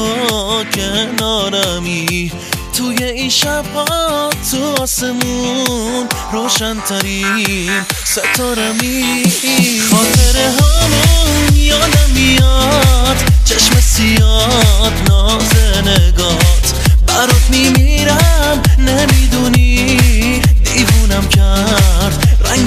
تو کنارمی، توی این شبها تو آسمون روشن ترین ستارمی. خاطره هامون یادم میاد، چشم سیاد ناز نگات، برات میمیرم نمیدونی، دیوونم کرد رنگ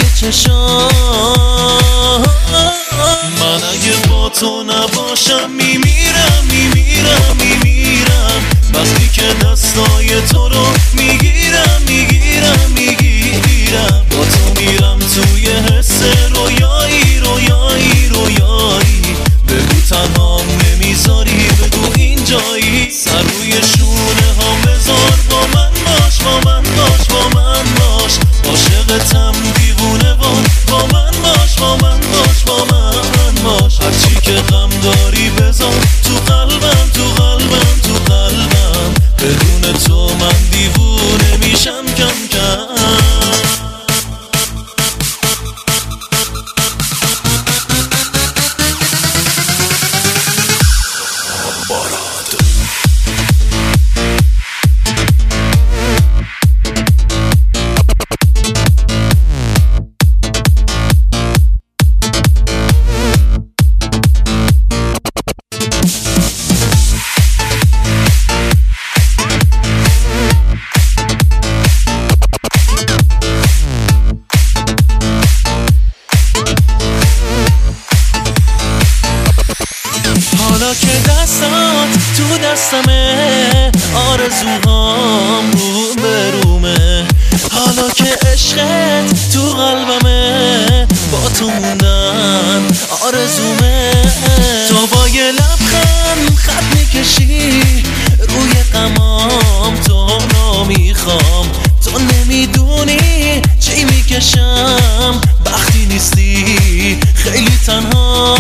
چشام. من اگه با تو نباشم میمیرم میمیرم میمیرم، وقتی که دستای تو رو میگیرم میگیرم میگیرم، با تو میرم توی حس رویایی رویایی رویایی. بگو تنهام نمیذاری، بگو اینجایی، سر روی شونه هم بذار، با من باش با من باش با من باش، عاشقتم دیوونه وار، با من باش با من باش با من باش. هرچی که غم داری بذار تو قلبم تو قلبم تو قلبم، بدون تو من دیوونه میشم کم کم. حالا که دستات تو دستمه، آرزوهام رو برومه، حالا که عشقت تو قلبمه، با تو موندن آرزومه. تو با یه لبخند خط میکشی روی غمام، تو نمیخوام، تو نمیدونی چی میکشم وقتی نیستی خیلی تنها.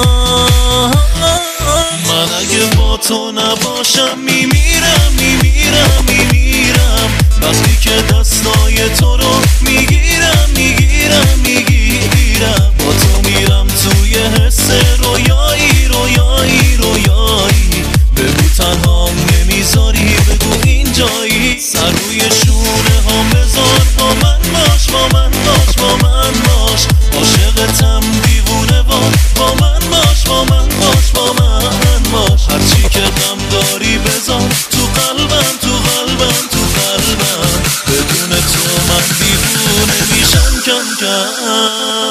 من اگه با تو نباشم میمیرم میمیرم میمیرم، وقتی که دستای تو رو میگیرم میگیرم میگیرم، با تو میرم توی حس رویایی رویایی رویایی. بگو تنهام نمیذاری، بگو اینجایی، سر روی شونه هم بذار، با من باش با من باش با من باش، عاشقتم دیوونه وار، با من باش با من باش با من باش. هرچی که غم داری بذار تو قلبم تو قلبم تو قلبم، بدون تو من دیوونه میشم کم کم.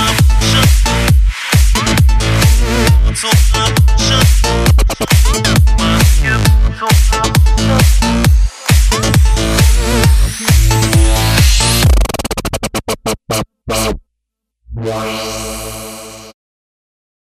من